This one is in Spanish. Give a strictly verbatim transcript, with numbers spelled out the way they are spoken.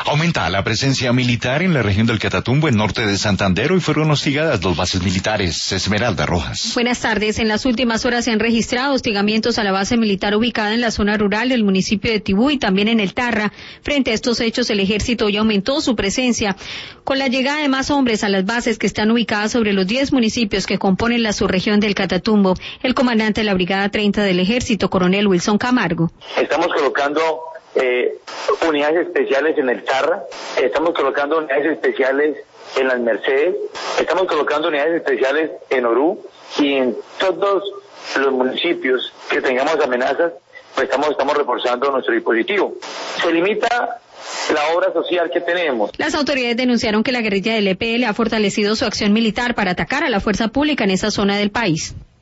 Aumenta la presencia militar en la región del Catatumbo, en norte de Santander, y fueron hostigadas dos bases militares. Esmeralda Rojas. Buenas tardes. En las últimas horas se han registrado hostigamientos a la base militar ubicada en la zona rural del municipio de Tibú y también en el Tarra. Frente a estos hechos, el ejército ya aumentó su presencia con la llegada de más hombres a las bases que están ubicadas sobre los diez municipios que componen la subregión del Catatumbo. El comandante de la Brigada treinta del Ejército, coronel Wilson Camargo. Estamos colocando eh, unidades especiales en el Tarra, estamos colocando unidades especiales en las Mercedes, estamos colocando unidades especiales en Orú y en todos los municipios que tengamos amenazas, pues estamos, estamos reforzando nuestro dispositivo. Se limita la obra social que tenemos. Las autoridades denunciaron que la guerrilla del E P L ha fortalecido su acción militar para atacar a la fuerza pública en esa zona del país.